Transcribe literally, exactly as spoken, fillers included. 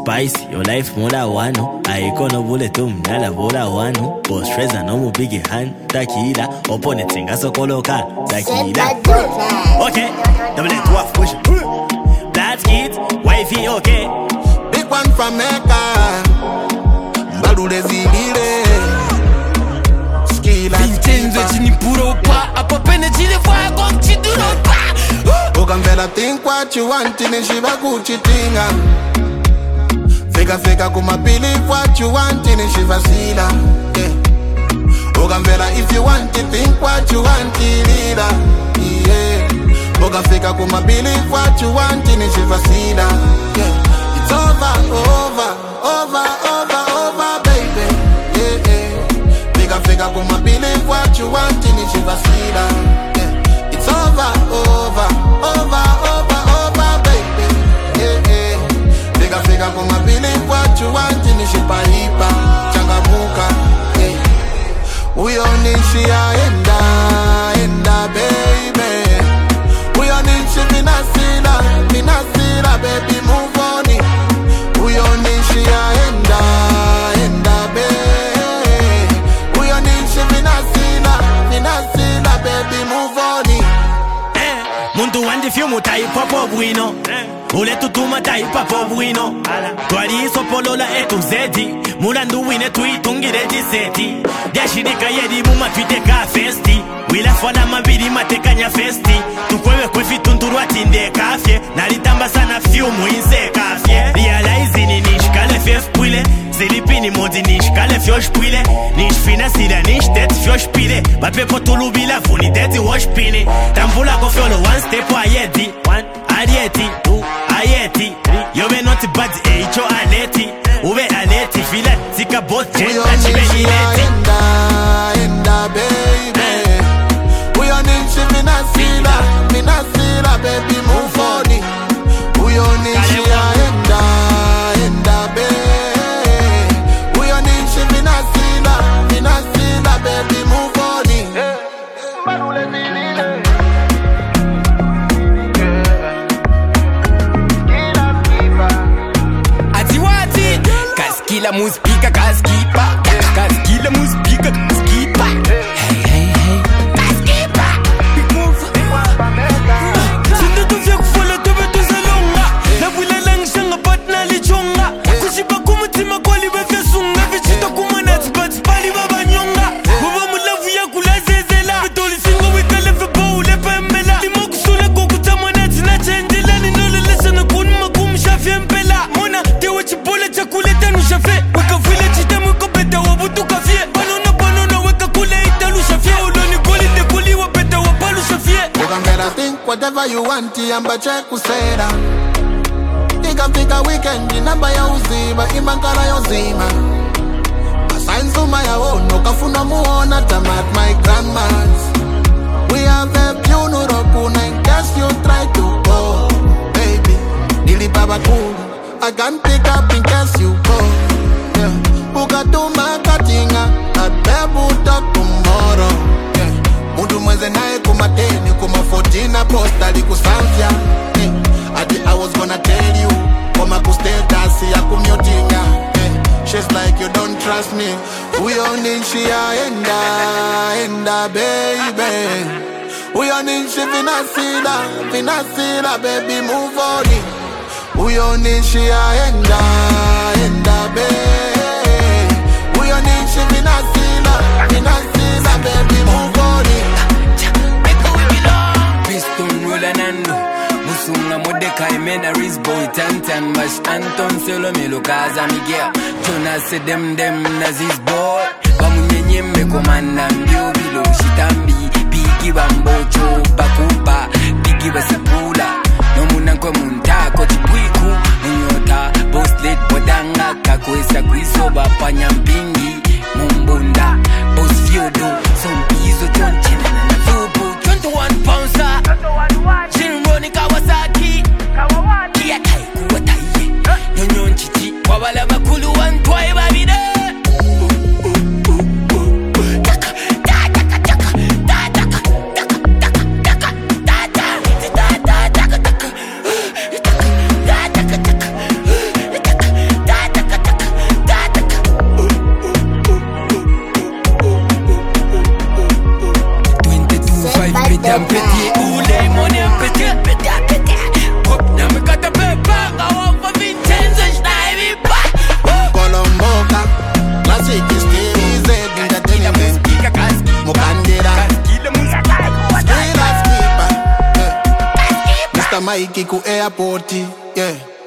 spicy, your life mola wano. I kono bule tu mnala bola wano. Boss Treza no mu big hand. Takila, opponent singa so koloka. Takila. Okay, double it dwarf push. That's it, wifey okay. Big one from Mecca. Balule zidile. Skila. Vincenzo chini puro pa. Apa pene chile fwa gom chiduro pa. Ogambela think what you want in shiva kuchitinga. Fika fika kuma believe what you want in shiva sila. Yeah. Ogambela if you want to think what you want leader. Yeah. Oga fika kuma believe what you want in shiva sila. Yeah. It's over, over, over, over, over, baby. Yeah, yeah. Fika fika kuma believe what you want in shiva sila. Yeah. It's over, over, over, over, over, baby. Yeah, yeah. Fika fika kuma believe what you want in shiva hipa. Changamuka. Yeah. We on Shia enda, enda, baby. We on Minasila, Minasila, baby, move on it. We on Shia enda, enda, baby. We on Minasila, Minasila, baby, move on it. Muntu wandi fiumu taipa pobuino. Ule tutuma taipa pobuino. Twari iso polola etu zedi. Mulandu wine tuitungire jiseti. Diashirika yedi muma twiteka festi. Wila fwala mabiri matekanya festi. Tukwewe kwefi tunturu atinde kafye. Nalitamba sana fiumu inse kafye. Realize ni nishkale fef pwile. Zilipini modi nishkale fyosh pwile. Nish fina sida nish tet fyosh pile. Bapepo tulubila funi teti wash pini. Tambula kofyolo one step wa yedi. One, arieti, two, ayeti. Yobe noti bad eicho aneti. Ube aneti fila tika both jenta chibeni leti. Enda, enda, baby. We on Minasila, Minasila, baby, move on it. We on Shia enda, enda, baby. We on Minasila, Minasila, baby, move on it. Atiwati Kaskila muspika kaskipa Kaskila muspika kaskipa. Hey hey hey Kaskipa. Big move. Sinde tu vya kufala tobe tu salonga. Na vula lang shanga bat na lichonga. Kushiba kumutima kwa libe fya sunga. Vichita kumanati bat pali baba nyonga. Baba mulavu ya kula zezela. Vitoli singo wikale fe boule pembela. Limo kusule kukutamanati na chendela. Ninole lesa na kunuma kumshafye mpela. Mona tewe chipole chakule tanu shafe. Wika vile chita mwiko beta wabutu kafye. Banona banona weka kule italu shafye. Uloni koli te kuli wapeta wapalu shafye. Ogambela think whatever you want, yamba check usera. Fika fika weekend, namba ya uzima, imankara ya uzima. Asign suma ya ono, kafuna muona tamat my grandmas. We have a funeral kuna in case you try to go. Baby, nilipaba kulu, I can pick up in case you go. Yeah, ukatuma katinga, that baby talk tomorrow. Yeah, mundu mweze nae kumateni, kuma fourteen posta li kusamfya. Yeah, adi I was gonna tell you, kuma kustatus ya kumyotinga. Yeah, she's like you don't trust me. We on in Shia enda, enda baby. We on in Shia Vinasila, Vinasila baby move on it. We on in Shia enda, enda baby. We on in Shia Vinasila, Vinasila baby move on it. Piston roller nando Musunga Modeka Imena Rizboy Tantan Mash Anton Selo Melo Kaza Miguel Jonas se dem dem Nazis boy Bamunyenye mekomanda mbio bilo shitambi Bigi bambocho bakupa Bigi basipula Nomuna kwa muntako chipwiku Munyota Boss late bodanga Kakwesa kriso bapanya mpingi Mumbunda Boss fiodo Sompizo chonchina na nafubu twenty-one pounds Jinroni Kawasaki Kia kai kuwa taiye Nyonyon chichi Wabala makulu wantwae babide Taka Taka Taka Taka Taka Taka Taka Taka Taka Taka Taka Taka Pete and pete, ule money and pete, pete and pete. Pop, now me got a paper, I want for Vincenzo, Schneider, Colomboca, classic is still entertainment. Mukandera, Mister Mikey ku airport, yeah.